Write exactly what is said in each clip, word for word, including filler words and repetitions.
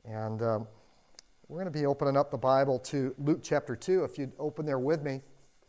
And um, we're going to be opening up the Bible to Luke chapter two, if you'd open there with me.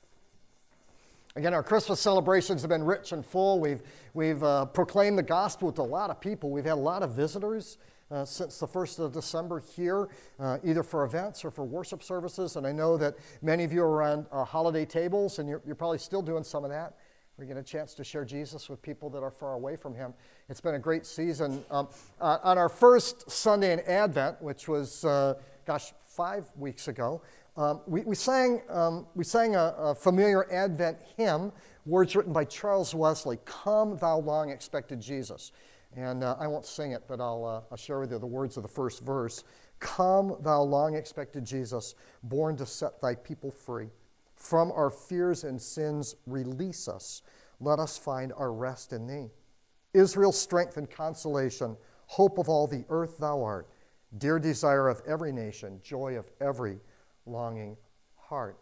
Again, our Christmas celebrations have been rich and full. We've, we've uh, proclaimed the gospel to a lot of people. We've had a lot of visitors uh, since the first of December here, uh, either for events or for worship services. And I know that many of you are around uh, holiday tables, and you're, you're probably still doing some of that. We get a chance to share Jesus with people that are far away from him. It's been a great season. Um, uh, on our first Sunday in Advent, which was, uh, gosh, five weeks ago, um, we, we sang um, we sang a, a familiar Advent hymn, words written by Charles Wesley, "Come, Thou Long Expected Jesus." And uh, I won't sing it, but I'll, uh, I'll share with you the words of the first verse. "Come, Thou Long Expected Jesus, born to set Thy people free. From our fears and sins release us. Let us find our rest in Thee. Israel's strength and consolation, hope of all the earth Thou art, dear desire of every nation, joy of every longing heart."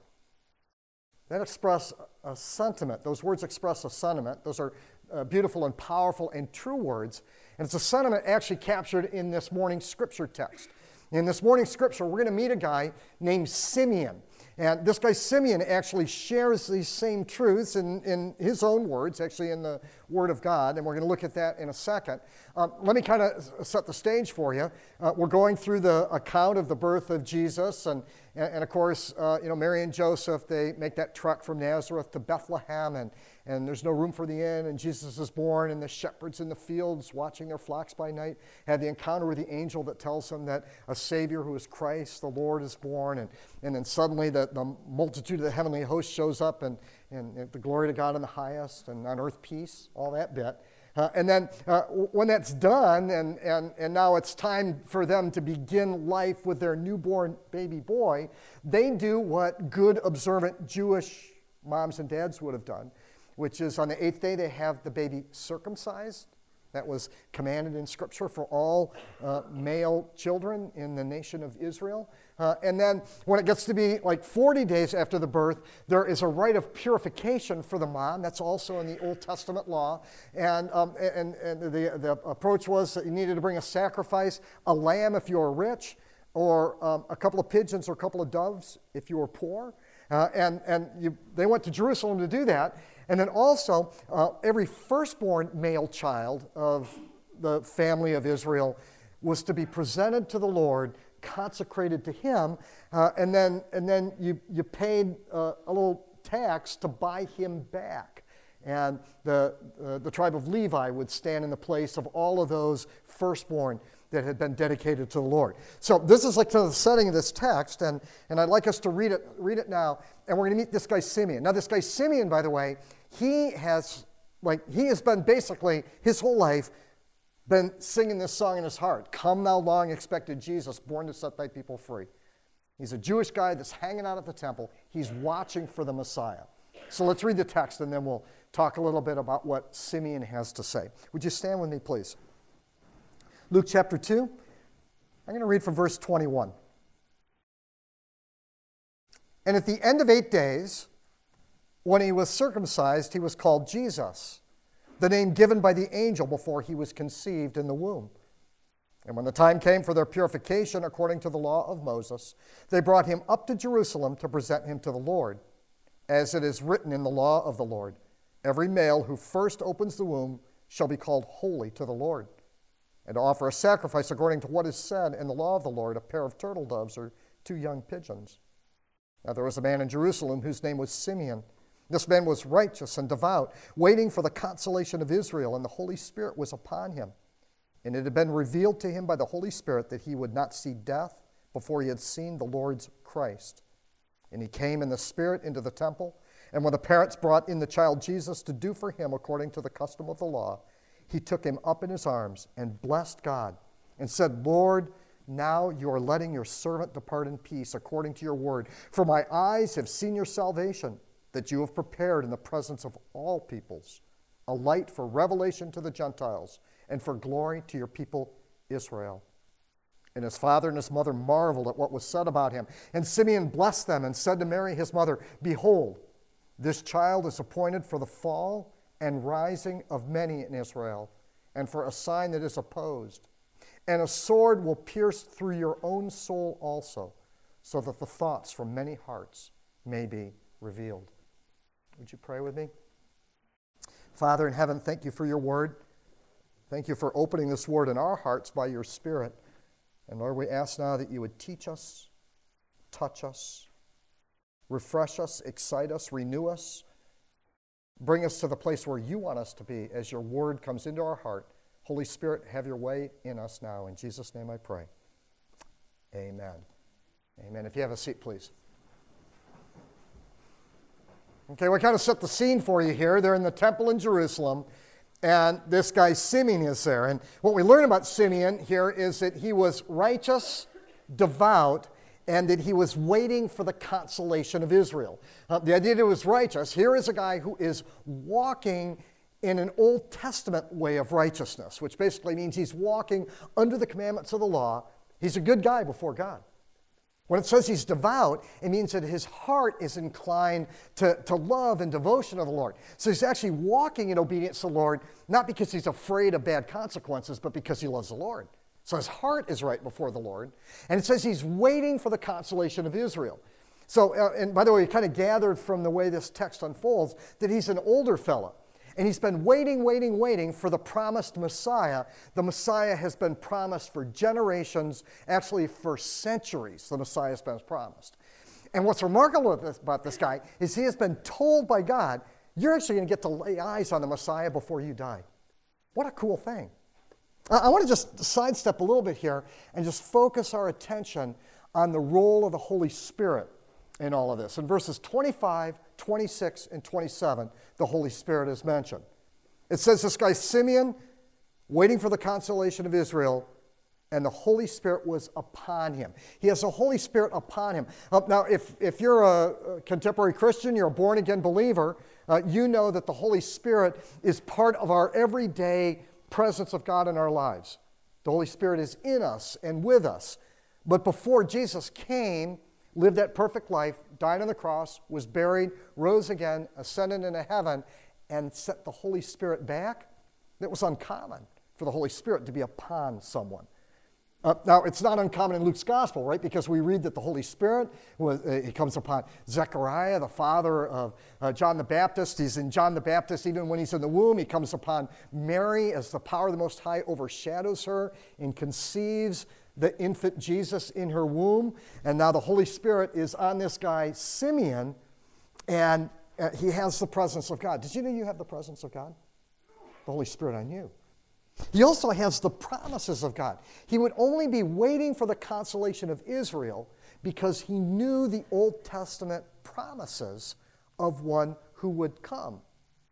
That express a sentiment. Those words express a sentiment. Those are uh, beautiful and powerful and true words. And it's a sentiment actually captured in this morning's scripture text. In this morning's scripture, we're going to meet a guy named Simeon. And this guy Simeon actually shares these same truths in, in his own words, actually in the Word of God, and we're going to look at that in a second. Um, let me kind of set the stage for you. Uh, we're going through the account of the birth of Jesus, and, and, and of course, uh, you know, Mary and Joseph, they make that trek from Nazareth to Bethlehem, and, and there's no room for the inn, and Jesus is born, and the shepherds in the fields watching their flocks by night have the encounter with the angel that tells them that a Savior who is Christ, the Lord, is born, and, and then suddenly the, the multitude of the heavenly host shows up, and, and, and the glory to God in the highest, and on earth peace, all that bit. Uh, and then uh, when that's done, and, and, and now it's time for them to begin life with their newborn baby boy, they do what good, observant Jewish moms and dads would have done, which is on the eighth day they have the baby circumcised. That was commanded in Scripture for all uh, male children in the nation of Israel. Uh, and then when it gets to be like forty days after the birth, there is a rite of purification for the mom. That's also in the Old Testament law. And, um, and, and the, the approach was that you needed to bring a sacrifice, a lamb if you were rich, or um, a couple of pigeons or a couple of doves if you were poor. Uh, and and you, they went to Jerusalem to do that. And then also, uh, every firstborn male child of the family of Israel was to be presented to the Lord, consecrated to him, uh, and then and then you, you paid uh, a little tax to buy him back. And the, uh, the tribe of Levi would stand in the place of all of those firstborn that had been dedicated to the Lord. So this is like the setting of this text, and, and I'd like us to read it, read it now, and we're going to meet this guy Simeon. Now this guy Simeon, by the way, he has, like, he has been basically his whole life been singing this song in his heart. "Come, thou long expected Jesus, born to set thy people free." He's a Jewish guy that's hanging out at the temple. He's watching for the Messiah. So let's read the text, and then we'll talk a little bit about what Simeon has to say. Would you stand with me, please? Luke chapter two. I'm going to read from verse twenty-one. "And at the end of eight days, when he was circumcised, he was called Jesus, the name given by the angel before he was conceived in the womb. And when the time came for their purification according to the law of Moses, they brought him up to Jerusalem to present him to the Lord. As it is written in the law of the Lord, every male who first opens the womb shall be called holy to the Lord, and to offer a sacrifice according to what is said in the law of the Lord, a pair of turtle doves or two young pigeons. Now there was a man in Jerusalem whose name was Simeon. This man was righteous and devout, waiting for the consolation of Israel, and the Holy Spirit was upon him. And it had been revealed to him by the Holy Spirit that he would not see death before he had seen the Lord's Christ. And he came in the Spirit into the temple, and when the parents brought in the child Jesus to do for him according to the custom of the law, he took him up in his arms and blessed God and said, Lord, now you are letting your servant depart in peace according to your word. For my eyes have seen your salvation, that you have prepared in the presence of all peoples, a light for revelation to the Gentiles and for glory to your people Israel. And his father and his mother marveled at what was said about him. And Simeon blessed them and said to Mary his mother, Behold, this child is appointed for the fall and rising of many in Israel, and for a sign that is opposed. and a sword will pierce through your own soul also, so that the thoughts from many hearts may be revealed. Would you pray with me? Father in heaven, thank you for your word. Thank you for opening this word in our hearts by your Spirit. And Lord, we ask now that you would teach us, touch us, refresh us, excite us, renew us, bring us to the place where you want us to be as your word comes into our heart. Holy Spirit, have your way in us now. In Jesus' name I pray. Amen. Amen. If you have a seat, please. Okay, we kind of set the scene for you here. They're in the temple in Jerusalem, and this guy Simeon is there. And what we learn about Simeon here is that he was righteous, devout, and that he was waiting for the consolation of Israel. Uh, the idea that he was righteous, here is a guy who is walking in an Old Testament way of righteousness, which basically means he's walking under the commandments of the law. He's a good guy before God. When it says he's devout, it means that his heart is inclined to, to love and devotion of the Lord. So he's actually walking in obedience to the Lord, not because he's afraid of bad consequences, but because he loves the Lord. So his heart is right before the Lord. And it says he's waiting for the consolation of Israel. So, uh, and by the way, we kind of gathered from the way this text unfolds that he's an older fella. And he's been waiting, waiting, waiting for the promised Messiah. The Messiah has been promised for generations, actually for centuries, the Messiah has been promised. And what's remarkable about this, about this guy is he has been told by God, you're actually going to get to lay eyes on the Messiah before you die. What a cool thing. I want to just sidestep a little bit here and just focus our attention on the role of the Holy Spirit in all of this. In verses twenty-five, twenty-six, and twenty-seven, the Holy Spirit is mentioned. It says this guy Simeon, waiting for the consolation of Israel, and the Holy Spirit was upon him. He has the Holy Spirit upon him. Uh, now, if, if you're a, a contemporary Christian, you're a born-again believer, uh, you know that the Holy Spirit is part of our everyday presence of God in our lives. The Holy Spirit is in us and with us. But before Jesus came, lived that perfect life, died on the cross, was buried, rose again, ascended into heaven, and sent the Holy Spirit back, it was uncommon for the Holy Spirit to be upon someone. Uh, now, it's not uncommon in Luke's gospel, right? Because we read that the Holy Spirit, was, uh, he comes upon Zechariah, the father of uh, John the Baptist. He's in John the Baptist even when he's in the womb. He comes upon Mary as the power of the Most High overshadows her and conceives the infant Jesus in her womb. And now the Holy Spirit is on this guy, Simeon, and uh, he has the presence of God. Did you know you have the presence of God? The Holy Spirit on you. He also has the promises of God. He would only be waiting for the consolation of Israel because he knew the Old Testament promises of one who would come.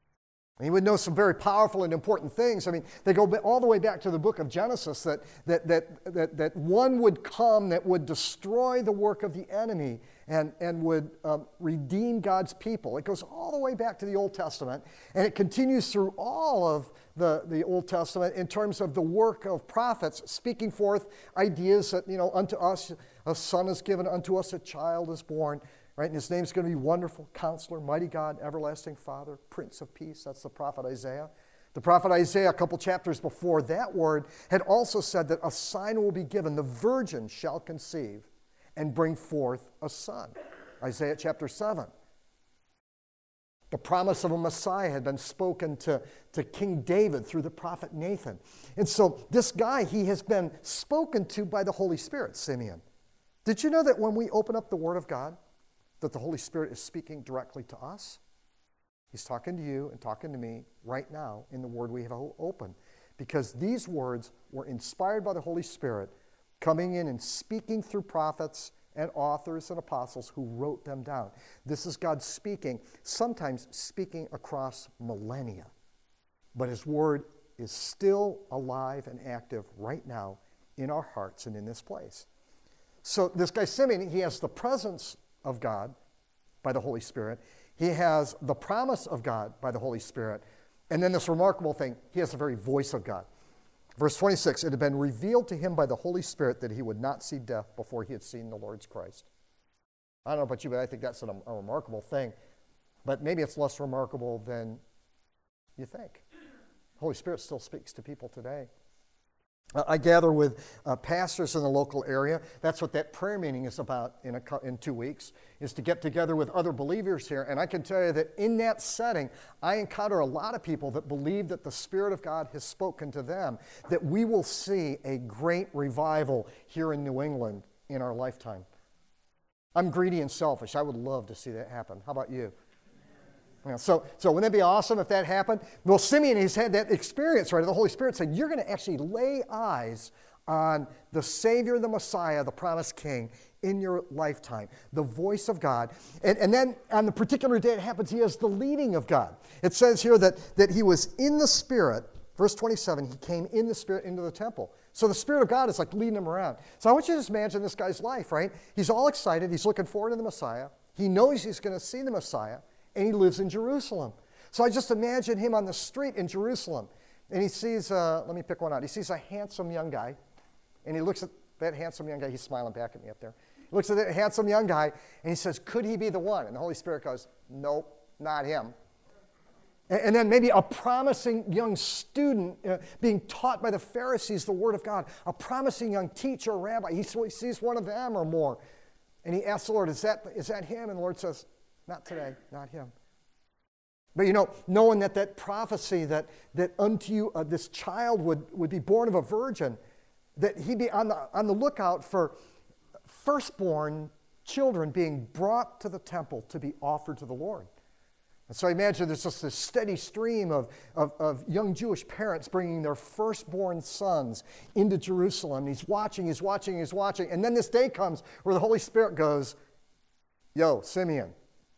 He would know some very powerful and important things. I mean, they go all the way back to the book of Genesis that, that, that, that, that one would come that would destroy the work of the enemy and, and would um, redeem God's people. It goes all the way back to the Old Testament, and it continues through all of the, the Old Testament in terms of the work of prophets, speaking forth ideas that, you know, unto us a son is given, unto us a child is born. Right, and his name's going to be Wonderful Counselor, Mighty God, Everlasting Father, Prince of Peace. That's the prophet Isaiah. The prophet Isaiah, a couple chapters before that word, had also said that a sign will be given. The virgin shall conceive and bring forth a son. Isaiah chapter seven. The promise of a Messiah had been spoken to, to King David through the prophet Nathan. And so this guy, he has been spoken to by the Holy Spirit, Simeon. Did you know that when we open up the Word of God, that the Holy Spirit is speaking directly to us? He's talking to you and talking to me right now in the Word we have open, because these words were inspired by the Holy Spirit, coming in and speaking through prophets and authors and apostles who wrote them down. This is God speaking, sometimes speaking across millennia. But His Word is still alive and active right now in our hearts and in this place. So this guy Simeon, he has the presence of God by the Holy Spirit. He has the promise of God by the Holy Spirit. And then this remarkable thing, he has the very voice of God. Verse twenty-six, it had been revealed to him by the Holy Spirit that he would not see death before he had seen the Lord's Christ. I don't know about you, but I think that's a, a remarkable thing. But maybe it's less remarkable than you think. The Holy Spirit still speaks to people today. Uh, I gather with uh, pastors in the local area. That's what that prayer meeting is about in, a, in two weeks, is to get together with other believers here. And I can tell you that in that setting, I encounter a lot of people that believe that the Spirit of God has spoken to them, that we will see a great revival here in New England in our lifetime. I'm greedy and selfish. I would love to see that happen. How about you? Yeah, so, so wouldn't it be awesome if that happened? Well, Simeon has had that experience, right? The Holy Spirit said, you're going to actually lay eyes on the Savior, the Messiah, the promised King in your lifetime, the voice of God. And, and then on the particular day it happens, he has the leading of God. It says here that, that he was in the Spirit. Verse twenty-seven, he came in the Spirit into the temple. So the Spirit of God is like leading him around. So I want you to just imagine this guy's life, right? He's all excited. He's looking forward to the Messiah. He knows he's going to see the Messiah. And he lives in Jerusalem. So I just imagine him on the street in Jerusalem. And he sees, uh, let me pick one out. He sees a handsome young guy. And he looks at that handsome young guy. He's smiling back at me up there. He looks at that handsome young guy, and he says, could he be the one? And the Holy Spirit goes, nope, not him. And, and then maybe a promising young student uh, being taught by the Pharisees the Word of God. A promising young teacher or rabbi. He, he sees one of them or more. And he asks the Lord, is that, is that him? And the Lord says, not today, not him. But you know, knowing that that prophecy that, that unto you uh, this child would, would be born of a virgin, that he'd be on the, on the lookout for firstborn children being brought to the temple to be offered to the Lord. And so I imagine there's just this steady stream of, of, of young Jewish parents bringing their firstborn sons into Jerusalem. He's watching, he's watching, he's watching. And then this day comes where the Holy Spirit goes, yo, Simeon,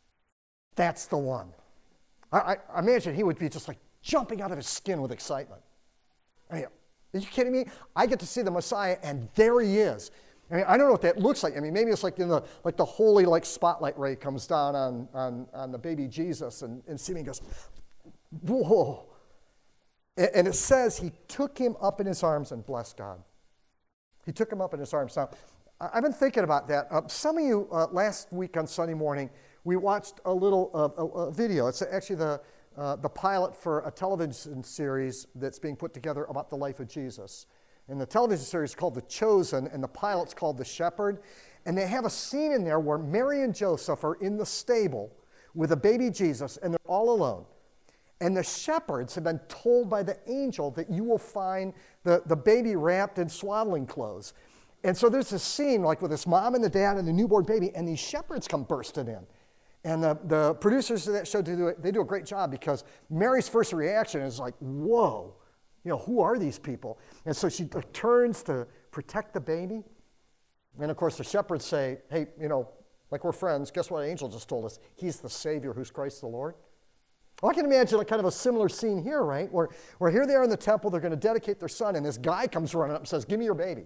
that's the one. I, I imagine he would be just like jumping out of his skin with excitement. I mean, are you kidding me? I get to see the Messiah, and there he is. I mean, I don't know what that looks like. I mean, maybe it's like in the like the holy like spotlight ray comes down on on, on the baby Jesus, and, and Simeon goes, whoa. And, and it says he took him up in his arms and blessed God. He took him up in his arms. Now, I've been thinking about that. Uh, some of you uh, last week on Sunday morning, we watched a little uh, a, a video. It's actually the, uh, the pilot for a television series that's being put together about the life of Jesus. And the television series is called The Chosen, and the pilot's called The Shepherd. And they have a scene in there where Mary and Joseph are in the stable with a baby Jesus, and they're all alone. And the shepherds have been told by the angel that you will find the, the baby wrapped in swaddling clothes. And so there's this scene like with this mom and the dad and the newborn baby, and these shepherds come bursting in. And the, the producers of that show, do it, they do a great job because Mary's first reaction is like, whoa, you know, who are these people? And so she turns to protect the baby. And of course the shepherds say, hey, you know, like we're friends, guess what an angel just told us? He's the Savior who's Christ the Lord. Well, I can imagine a kind of a similar scene here, right? Where, where here they are in the temple, they're going to dedicate their son, and this guy comes running up and says, give me your baby.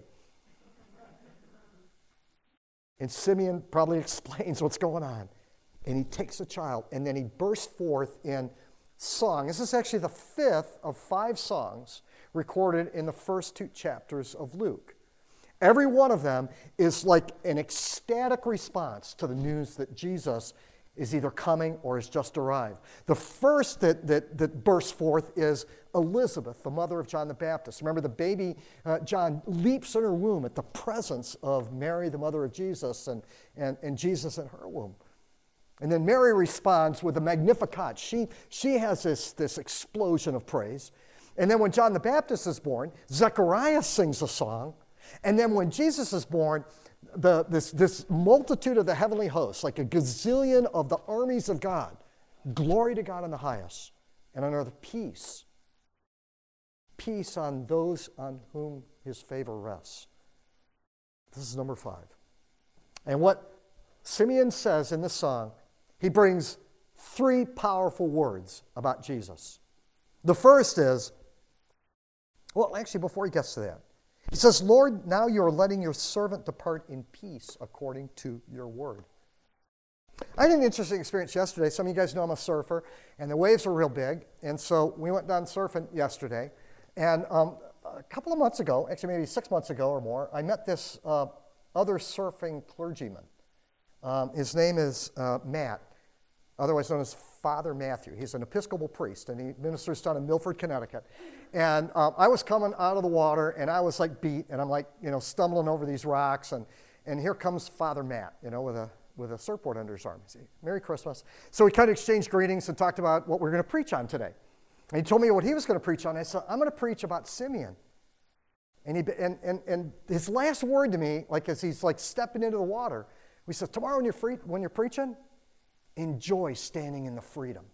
And Simeon probably explains what's going on. And he takes the child, and then he bursts forth in song. This is actually the fifth of five songs recorded in the first two chapters of Luke. Every one of them is like an ecstatic response to the news that Jesus is either coming or has just arrived. The first that, that, that bursts forth is Elizabeth, the mother of John the Baptist. Remember, the baby uh, John leaps in her womb at the presence of Mary, the mother of Jesus, and, and, and Jesus in her womb. And then Mary responds with a Magnificat. She, she has this, this explosion of praise. And then when John the Baptist is born, Zechariah sings a song. And then when Jesus is born, the, this, this multitude of the heavenly hosts, like a gazillion of the armies of God, glory to God in the highest, and on earth peace. Peace on those on whom his favor rests. This is number five. And what Simeon says in this song, he brings three powerful words about Jesus. The first is, well, actually, before he gets to that, he says, Lord, now you are letting your servant depart in peace according to your word. I had an interesting experience yesterday. Some of you guys know I'm a surfer, and the waves are real big. And so we went down surfing yesterday. And um, a couple of months ago, actually maybe six months ago or more, I met this uh, other surfing clergyman. Um, his name is uh, Matt, otherwise known as Father Matthew. He's an Episcopal priest, and he ministers down in Milford, Connecticut. And um, I was coming out of the water, and I was like beat, and I'm like, you know, stumbling over these rocks, and, and here comes Father Matt, you know, with a with a surfboard under his arm. He said, Merry Christmas. So we kind of exchanged greetings and talked about what we we're going to preach on today. And he told me what he was going to preach on. I said, I'm going to preach about Simeon. And, he, and, and, and his last word to me, like as he's like stepping into the water, we said, tomorrow when you're, free, when you're preaching, enjoy standing in the freedom.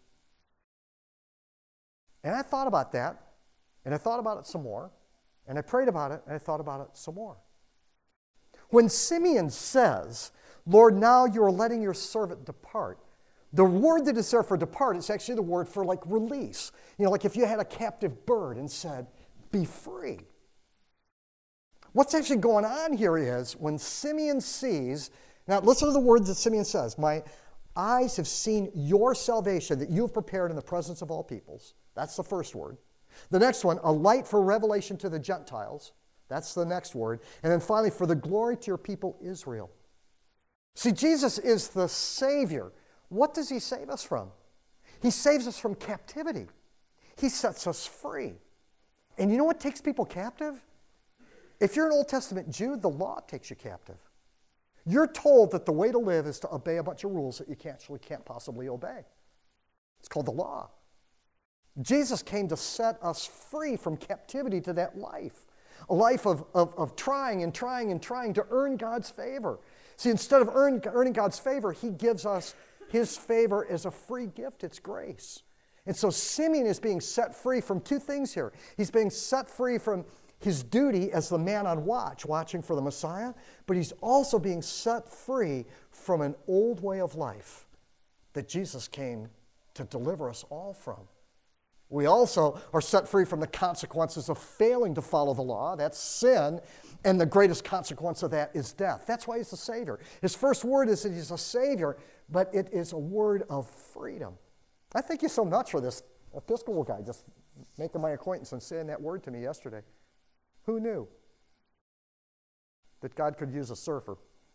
And I thought about that, and I thought about it some more, and I prayed about it, and I thought about it some more. When Simeon says, Lord, now you're letting your servant depart, the word that is there for depart is actually the word for like release. You know, like if you had a captive bird and said, be free. What's actually going on here is when Simeon sees, now listen to the words that Simeon says, my eyes have seen your salvation that you have prepared in the presence of all peoples. That's the first word. The next one, a light for revelation to the Gentiles. That's the next word. And then finally, for the glory to your people Israel. See, Jesus is the Savior. What does he save us from? He saves us from captivity. He sets us free. And you know what takes people captive? If you're an Old Testament Jew, the law takes you captive. You're told that the way to live is to obey a bunch of rules that you can't, actually can't possibly obey. It's called the law. Jesus came to set us free from captivity to that life. A life of, of, of trying and trying and trying to earn God's favor. See, instead of earn, earning God's favor, he gives us his favor as a free gift. It's grace. And so Simeon is being set free from two things here. He's being set free from his duty as the man on watch, watching for the Messiah, but he's also being set free from an old way of life that Jesus came to deliver us all from. We also are set free from the consequences of failing to follow the law. That's sin, and the greatest consequence of that is death. That's why he's the Savior. His first word is that he's a Savior, but it is a word of freedom. I thank you so much for this Episcopal guy just making my acquaintance and saying that word to me yesterday. Who knew that God could use a surfer?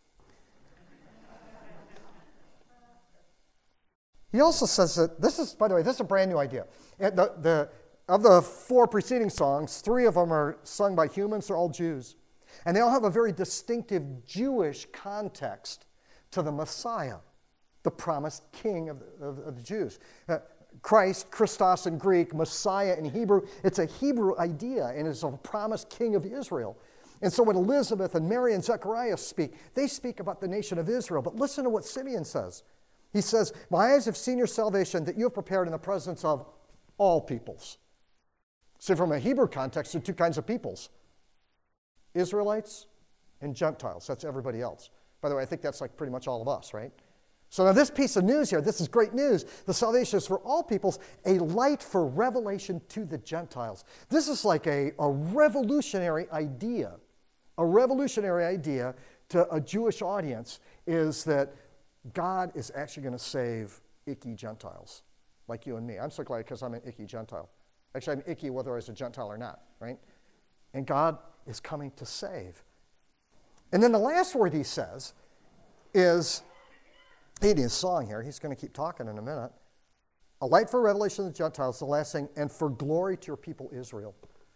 He also says that, this is, by the way, this is a brand new idea. And the, the, of the four preceding songs, three of them are sung by humans. They're all Jews. And they all have a very distinctive Jewish context to the Messiah, the promised king of, of, of the Jews. Uh, Christ, Christos in Greek, Messiah in Hebrew, it's a Hebrew idea, and it's a promised king of Israel. And so when Elizabeth and Mary and Zechariah speak, they speak about the nation of Israel. But listen to what Simeon says. He says, my eyes have seen your salvation that you have prepared in the presence of all peoples. So from a Hebrew context, there are two kinds of peoples. Israelites and Gentiles. That's everybody else. By the way, I think that's like pretty much all of us, right? So now this piece of news here, this is great news. The salvation is for all peoples, a light for revelation to the Gentiles. This is like a, a revolutionary idea. A revolutionary idea to a Jewish audience is that God is actually going to save icky Gentiles like you and me. I'm so glad because I'm an icky Gentile. Actually, I'm icky whether I was a Gentile or not, right? And God is coming to save. And then the last word he says is, he had his song here. He's going to keep talking in a minute. A light for revelation of the Gentiles, the last thing, and for glory to your people Israel.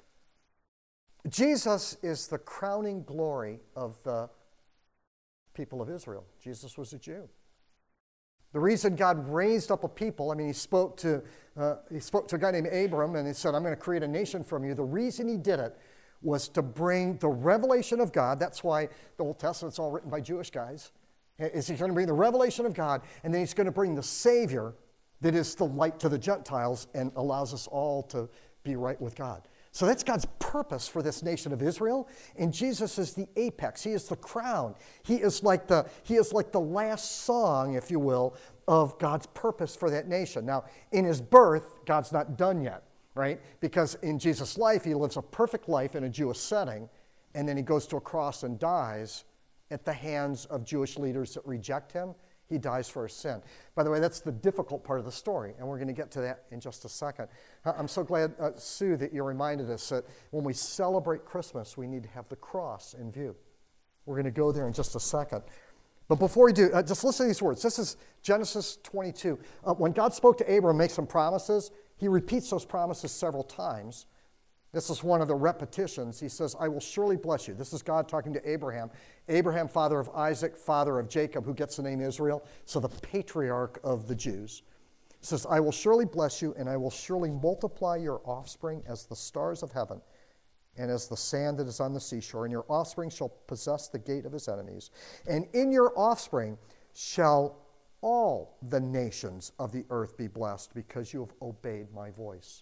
Jesus is the crowning glory of the people of Israel. Jesus was a Jew. The reason God raised up a people, I mean, he spoke to uh, he spoke to a guy named Abram, and he said, I'm going to create a nation from you. The reason he did it was to bring the revelation of God. That's why the Old Testament's all written by Jewish guys. Is he's going to bring the revelation of God, and then he's going to bring the Savior that is the light to the Gentiles and allows us all to be right with God. So that's God's purpose for this nation of Israel, and Jesus is the apex. He is the crown. He is like the, he is like the last song, if you will, of God's purpose for that nation. Now, in his birth, God's not done yet, right? Because in Jesus' life, he lives a perfect life in a Jewish setting, and then he goes to a cross and dies at the hands of Jewish leaders that reject him. He dies for his sin. By the way, that's the difficult part of the story, and we're going to get to that in just a second. I'm so glad, uh, Sue, that you reminded us that when we celebrate Christmas, we need to have the cross in view. We're going to go there in just a second. But before we do, uh, just listen to these words. This is Genesis twenty-two. Uh, when God spoke to Abram and makes some promises, he repeats those promises several times. This is one of the repetitions. He says, I will surely bless you. This is God talking to Abraham. Abraham, father of Isaac, father of Jacob, who gets the name Israel, so the patriarch of the Jews. He says, I will surely bless you, and I will surely multiply your offspring as the stars of heaven and as the sand that is on the seashore, and your offspring shall possess the gate of his enemies. And in your offspring shall all the nations of the earth be blessed, because you have obeyed my voice.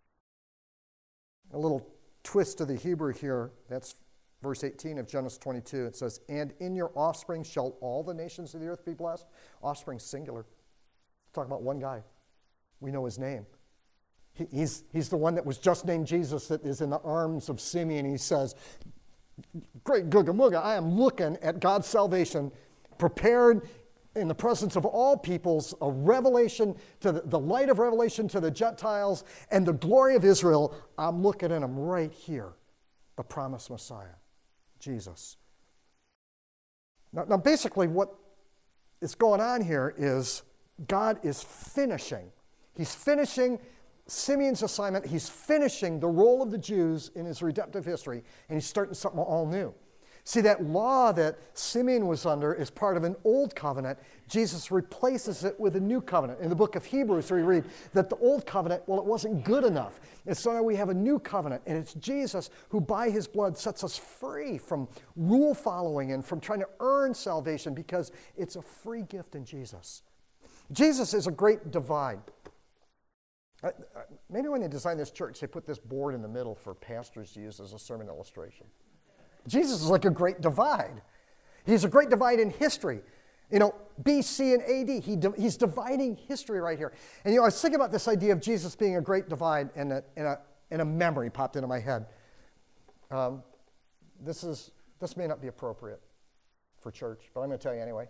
A little twist to the Hebrew here, that's verse eighteen of Genesis twenty-two. It says, and in your offspring shall all the nations of the earth be blessed. Offspring singular. Talk about one guy. We know his name. He, he's, he's the one that was just named Jesus, that is in the arms of Simeon. He says, great Googa Mooga, I am looking at God's salvation prepared in the presence of all peoples, a revelation to the, the light of revelation to the Gentiles and the glory of Israel. I'm looking at him right here, the promised Messiah, Jesus. Now, now basically what is going on here is God is finishing. He's finishing Simeon's assignment. He's finishing the role of the Jews in his redemptive history, and he's starting something all new. See, that law that Simeon was under is part of an old covenant. Jesus replaces it with a new covenant. In the book of Hebrews, we read that the old covenant, well, it wasn't good enough. And so now we have a new covenant, and it's Jesus who by his blood sets us free from rule following and from trying to earn salvation, because it's a free gift in Jesus. Jesus is a great divide. Uh, maybe when they designed this church, they put this board in the middle for pastors to use as a sermon illustration. Jesus is like a great divide. He's a great divide in history. You know, B C and A D, he he's dividing history right here. And, you know, I was thinking about this idea of Jesus being a great divide, and a, and a, and a memory popped into my head. Um, this is this may not be appropriate for church, but I'm going to tell you anyway.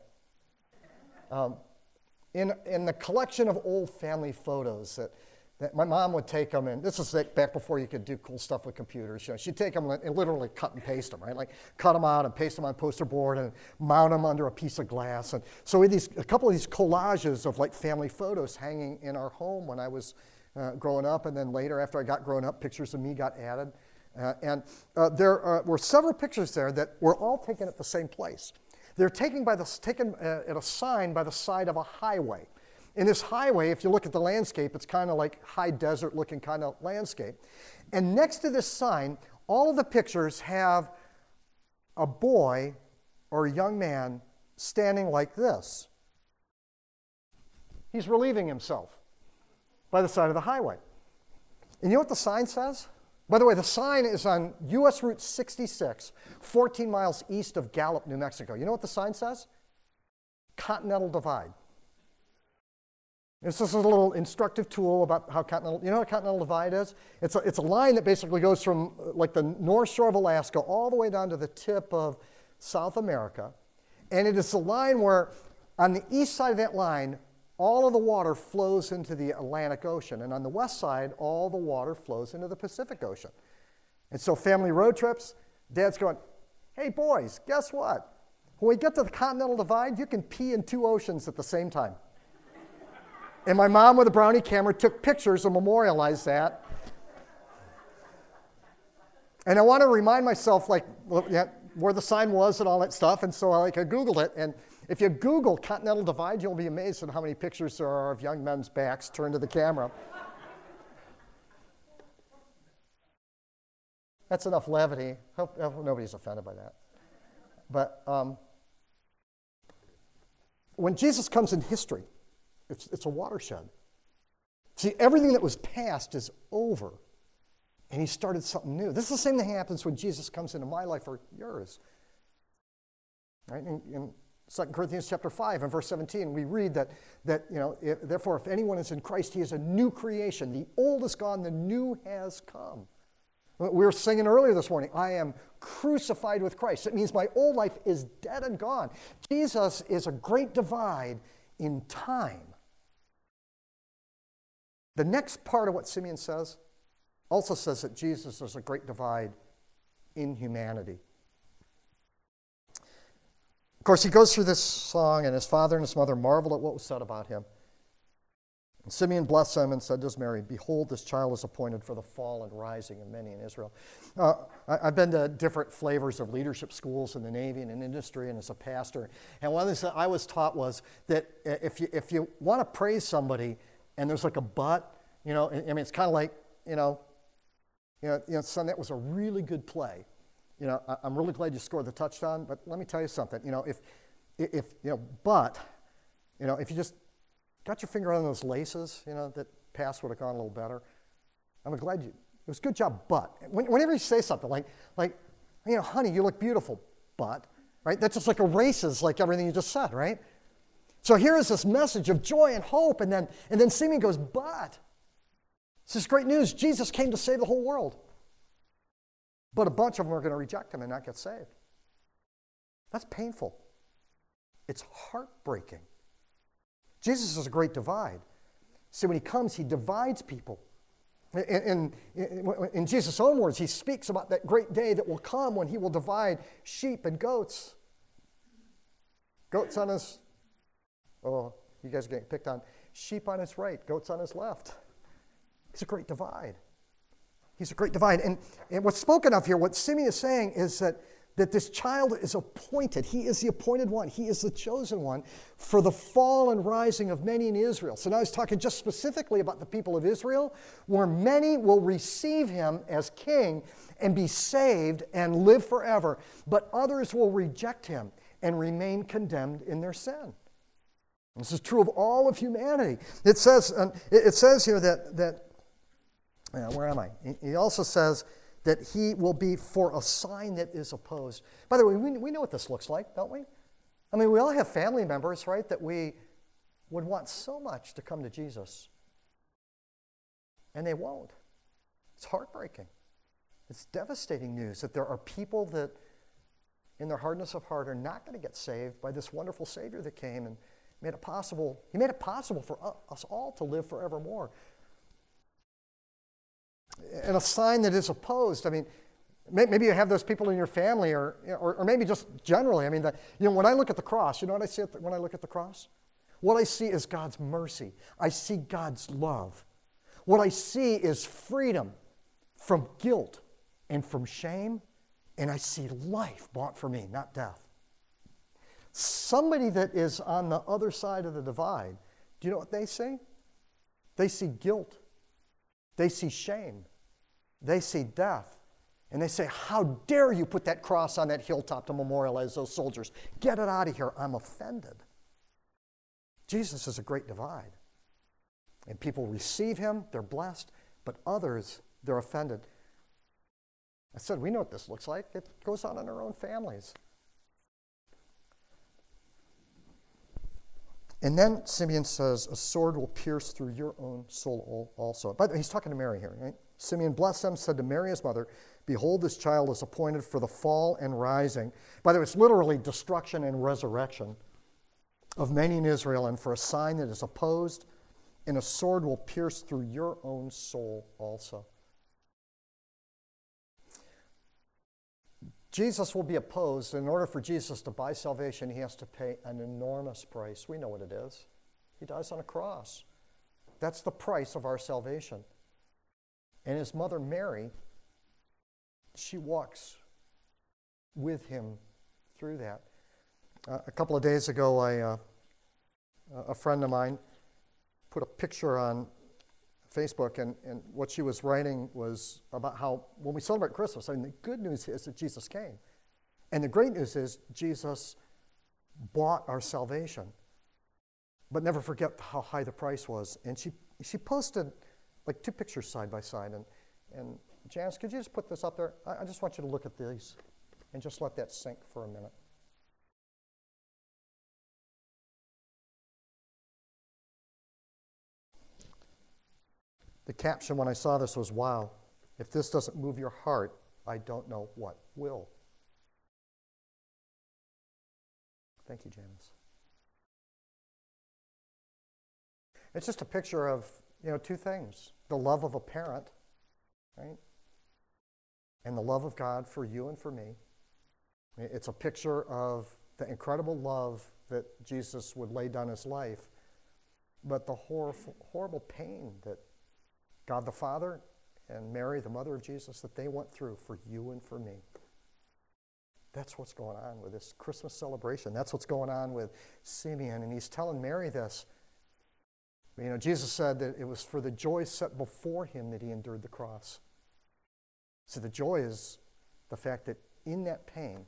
Um, in, in the collection of old family photos that that my mom would take them, and this was like back before you could do cool stuff with computers. You know, she'd take them and literally cut and paste them, right? Like cut them out and paste them on poster board and mount them under a piece of glass. And so we had these, a couple of these collages of like family photos hanging in our home when I was uh, growing up, and then later after I got grown up, pictures of me got added. Uh, and uh, there uh, were several pictures there that were all taken at the same place. They're taken, by the, taken uh, at a sign by the side of a highway. In this highway, if you look at the landscape, it's kind of like high desert looking kind of landscape. And next to this sign, all of the pictures have a boy or a young man standing like this. He's relieving himself by the side of the highway. And you know what the sign says? By the way, the sign is on U S Route sixty-six, fourteen miles east of Gallup, New Mexico. You know what the sign says? Continental Divide. This is a little instructive tool about how continental, you know what a continental divide is? It's a, it's a line that basically goes from like the north shore of Alaska all the way down to the tip of South America. And it is a line where on the east side of that line, all of the water flows into the Atlantic Ocean. And on the west side, all the water flows into the Pacific Ocean. And so family road trips, dad's going, hey boys, guess what? When we get to the continental divide, you can pee in two oceans at the same time. And my mom with a brownie camera took pictures and memorialized that. And I want to remind myself, like, yeah, where the sign was and all that stuff. And so I, like, I Googled it. And if you Google Continental Divide, you'll be amazed at how many pictures there are of young men's backs turned to the camera. That's enough levity. Hope, hope nobody's offended by that. But um, when Jesus comes in history, It's, it's a watershed. See, everything that was past is over, and he started something new. This is the same thing that happens when Jesus comes into my life or yours. Right? In, in Second Corinthians chapter five and verse seventeen, we read that, that you know, if, therefore, if anyone is in Christ, he is a new creation. The old is gone, the new has come. We were singing earlier this morning, I am crucified with Christ. It means my old life is dead and gone. Jesus is a great divide in time. The next part of what Simeon says also says that Jesus is a great divide in humanity. Of course, he goes through this song, and his father and his mother marveled at what was said about him. And Simeon blessed them and said to Mary, "Behold, this child is appointed for the fall and rising of many in Israel." Uh, I, I've been to different flavors of leadership schools in the Navy and in industry and as a pastor. And one of the things that I was taught was that if you, if you want to praise somebody and there's like a but, you know, I mean, it's kind of like, you know, you know, you know, son, that was a really good play. You know, I, I'm really glad you scored the touchdown, but let me tell you something. You know, if, if, you know, but, you know, if you just got your finger on those laces, you know, that pass would have gone a little better. I'm glad you, it was a good job, but. Whenever you say something like, like, you know, honey, you look beautiful, but, right? That just like erases like everything you just said, right? So here is this message of joy and hope, and then, and then Simeon goes, but. This is great news. Jesus came to save the whole world. But a bunch of them are going to reject him and not get saved. That's painful. It's heartbreaking. Jesus is a great divide. See, when he comes, he divides people. In, in, in Jesus' own words, he speaks about that great day that will come when he will divide sheep and goats. Goats on his, oh, you guys are getting picked on. Sheep on his right, goats on his left. He's a great divide. He's a great divide. And, and what's spoken of here, what Simeon is saying is that that this child is appointed. He is the appointed one. He is the chosen one for the fall and rising of many in Israel. So now he's talking just specifically about the people of Israel, where many will receive him as king and be saved and live forever, but others will reject him and remain condemned in their sin. This is true of all of humanity. It says, um, it, it says here that, that uh, where am I? He also says that he will be for a sign that is opposed. By the way, we, we know what this looks like, don't we? I mean, we all have family members, right, that we would want so much to come to Jesus. And they won't. It's heartbreaking. It's devastating news that there are people that, in their hardness of heart, are not going to get saved by this wonderful Savior that came and made it possible. He made it possible for us all to live forevermore. And a sign that is opposed. I mean, maybe you have those people in your family, or, or, or maybe just generally. I mean, the, you know, when I look at the cross, you know what I see at the, when I look at the cross? What I see is God's mercy. I see God's love. What I see is freedom from guilt and from shame, and I see life bought for me, not death. Somebody that is on the other side of the divide, do you know what they see? They see guilt. They see shame. They see death. And they say, how dare you put that cross on that hilltop to memorialize those soldiers? Get it out of here. I'm offended. Jesus is a great divide. And people receive him, they're blessed, but others, they're offended. I said, we know what this looks like. It goes on in our own families. And then Simeon says, a sword will pierce through your own soul also. But he's talking to Mary here, right? Simeon blessed them, said to Mary, his mother, behold, this child is appointed for the fall and rising. By the way, it's literally destruction and resurrection of many in Israel, and for a sign that is opposed, and a sword will pierce through your own soul also. Jesus will be opposed. In order for Jesus to buy salvation, he has to pay an enormous price. We know what it is. He dies on a cross. That's the price of our salvation. And his mother Mary, she walks with him through that. Uh, a couple of days ago, I, uh, a friend of mine put a picture on Facebook, and, and what she was writing was about how when we celebrate Christmas, I mean, the good news is that Jesus came. And the great news is Jesus bought our salvation. But never forget how high the price was. And she, she posted like two pictures side by side. And, and Janice, could you just put this up there? I, I just want you to look at these and just let that sink for a minute. The caption when I saw this was, wow, if this doesn't move your heart, I don't know what will. Thank you, Janice. It's just a picture of, you know, two things. The love of a parent, right? And the love of God for you and for me. It's a picture of the incredible love that Jesus would lay down his life, but the hor- horrible pain that God the Father and Mary, the mother of Jesus, that they went through for you and for me. That's what's going on with this Christmas celebration. That's what's going on with Simeon. And he's telling Mary this. You know, Jesus said that it was for the joy set before him that he endured the cross. So the joy is the fact that in that pain,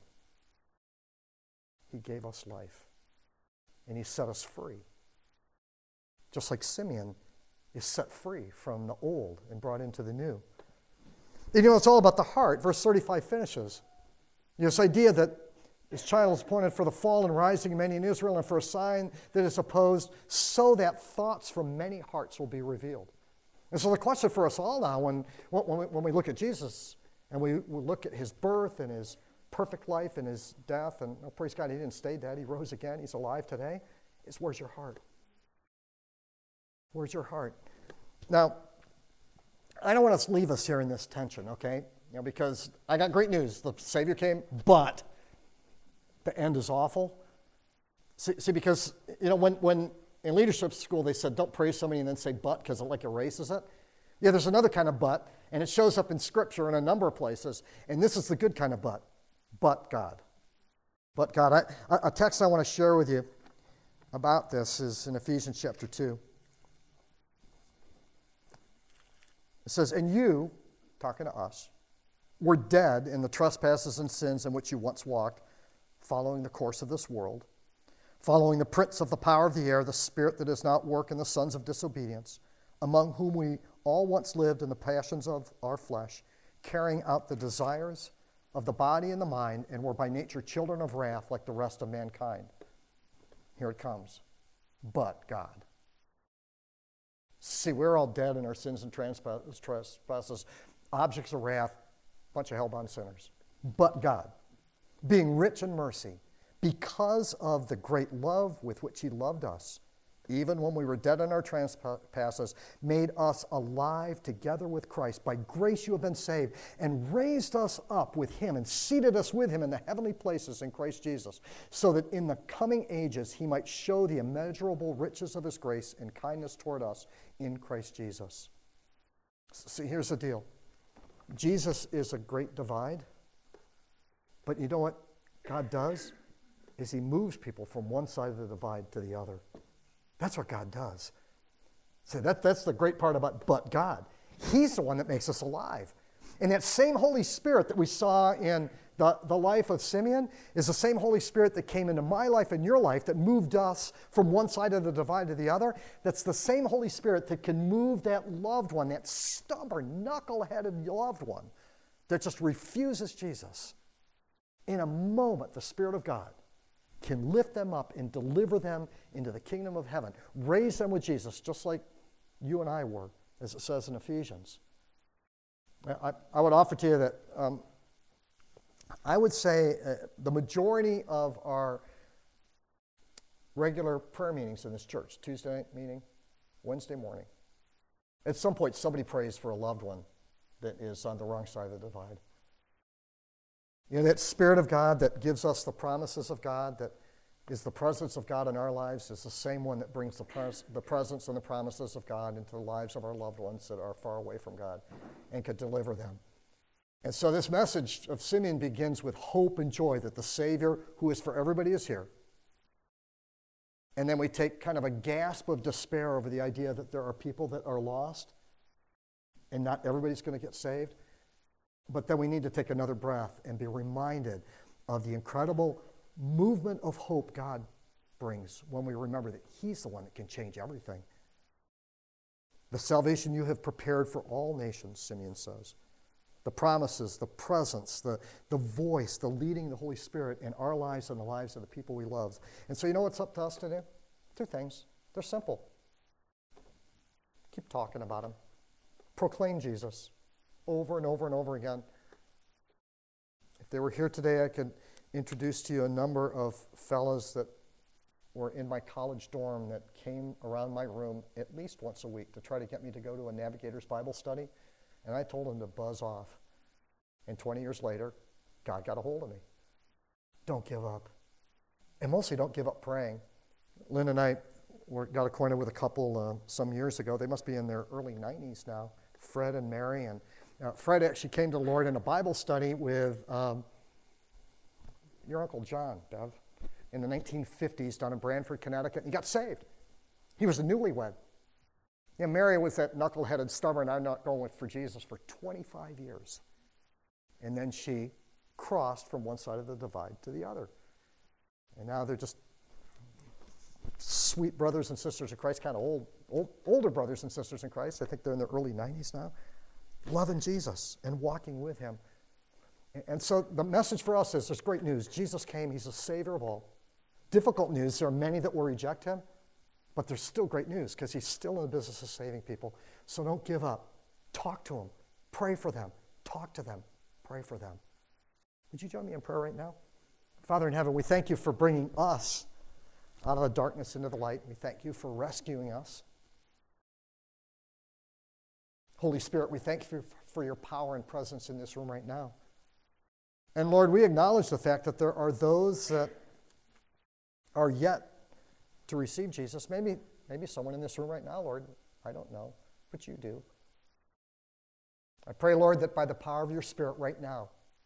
he gave us life. And he set us free. Just like Simeon is set free from the old and brought into the new. And you know, it's all about the heart. Verse thirty-five finishes. You know, this idea that this child is appointed for the fall and rising of many in Israel and for a sign that is opposed, so that thoughts from many hearts will be revealed. And so the question for us all now, when, when, we, when we look at Jesus and we, we look at his birth and his perfect life and his death, and oh, praise God, he didn't stay dead, he rose again, he's alive today, is where's your heart? Where's your heart? Now, I don't want to leave us here in this tension, okay? You know, because I got great news. The Savior came, but the end is awful. See, see because, you know, when, when in leadership school they said, don't praise somebody and then say but because it like erases it. Yeah, there's another kind of but, and it shows up in Scripture in a number of places, and this is the good kind of but. But God. But God. I, a text I want to share with you about this is in Ephesians chapter two. It says, and you, talking to us, were dead in the trespasses and sins in which you once walked, following the course of this world, following the prince of the power of the air, the spirit that does not work in the sons of disobedience, among whom we all once lived in the passions of our flesh, carrying out the desires of the body and the mind, and were by nature children of wrath like the rest of mankind. Here it comes. But God. See, we're all dead in our sins and trespasses, objects of wrath, bunch of hell-bound sinners. But God, being rich in mercy, because of the great love with which he loved us, even when we were dead in our trespasses, made us alive together with Christ. By grace you have been saved, and raised us up with him, and seated us with him in the heavenly places in Christ Jesus, so that in the coming ages he might show the immeasurable riches of his grace and kindness toward us in Christ Jesus. See, here's the deal. Jesus is a great divide, but you know what God does? Is he moves people from one side of the divide to the other. That's what God does. So that, that's the great part about but God. He's the one that makes us alive. And that same Holy Spirit that we saw in the, the life of Simeon is the same Holy Spirit that came into my life and your life that moved us from one side of the divide to the other. That's the same Holy Spirit that can move that loved one, that stubborn, knuckle-headed loved one that just refuses Jesus. In a moment, the Spirit of God can lift them up and deliver them into the kingdom of heaven. Raise them with Jesus, just like you and I were, as it says in Ephesians. I, I would offer to you that um, I would say uh, the majority of our regular prayer meetings in this church, Tuesday night meeting, Wednesday morning, at some point somebody prays for a loved one that is on the wrong side of the divide. You know, that Spirit of God that gives us the promises of God, that is the presence of God in our lives, is the same one that brings the, pres- the presence and the promises of God into the lives of our loved ones that are far away from God and could deliver them. And so this message of Simeon begins with hope and joy that the Savior, who is for everybody, is here. And then we take kind of a gasp of despair over the idea that there are people that are lost and not everybody's going to get saved. But then we need to take another breath and be reminded of the incredible movement of hope God brings when we remember that he's the one that can change everything. The salvation you have prepared for all nations, Simeon says. The promises, the presence, the, the voice, the leading of the Holy Spirit in our lives and the lives of the people we love. And so you know what's up to us to do? Two things. They're simple. Keep talking about him. Proclaim Jesus over and over and over again. If they were here today, I could introduce to you a number of fellows that were in my college dorm that came around my room at least once a week to try to get me to go to a Navigator's Bible study. And I told them to buzz off. And twenty years later, God got a hold of me. Don't give up. And mostly don't give up praying. Lynn and I were, got acquainted with a couple uh, some years ago. They must be in their early nineties now, Fred and Mary. And uh, Fred actually came to the Lord in a Bible study with um, your Uncle John, Bev, in the nineteen fifties down in Branford, Connecticut. And he got saved. He was a newlywed. Yeah, Mary was that knuckleheaded, stubborn, I'm not going for Jesus for twenty-five years. And then she crossed from one side of the divide to the other. And now they're just sweet brothers and sisters in Christ, kind of old, old, older brothers and sisters in Christ. I think they're in their early nineties now, loving Jesus and walking with him. And so the message for us is there's great news. Jesus came. He's the Savior of all. Difficult news. There are many that will reject him, but there's still great news because he's still in the business of saving people. So don't give up. Talk to him. Pray for them. Talk to them. Pray for them. Would you join me in prayer right now? Father in heaven, we thank you for bringing us out of the darkness into the light. We thank you for rescuing us. Holy Spirit, we thank you for your power and presence in this room right now. And Lord, we acknowledge the fact that there are those that are yet to receive Jesus. Maybe, maybe someone in this room right now, Lord, I don't know, but you do. I pray, Lord, that by the power of your Spirit right now,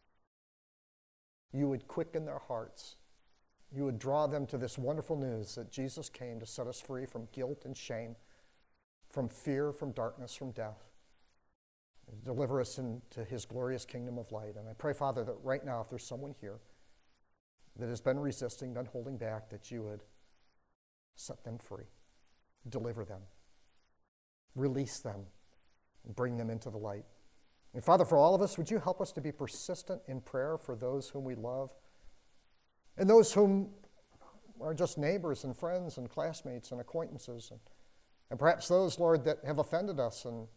you would quicken their hearts. You would draw them to this wonderful news that Jesus came to set us free from guilt and shame, from fear, from darkness, from death, and deliver us into his glorious kingdom of light. And I pray, Father, that right now, if there's someone here that has been resisting, been holding back, that you would set them free, deliver them, release them, and bring them into the light. And Father, for all of us, would you help us to be persistent in prayer for those whom we love and those whom are just neighbors and friends and classmates and acquaintances and, and perhaps those, Lord, that have offended us and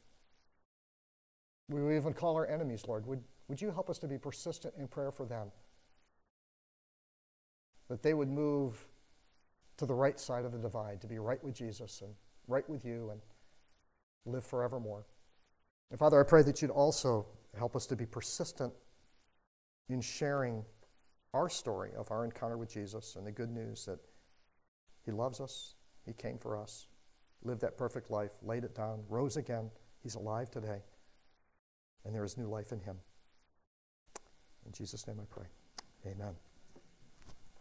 we even call our enemies, Lord. Would, would you help us to be persistent in prayer for them, that they would move to the right side of the divide, to be right with Jesus and right with you and live forevermore. And Father, I pray that you'd also help us to be persistent in sharing our story of our encounter with Jesus and the good news that he loves us, he came for us, lived that perfect life, laid it down, rose again, he's alive today, and there is new life in him. In Jesus' name I pray. Amen.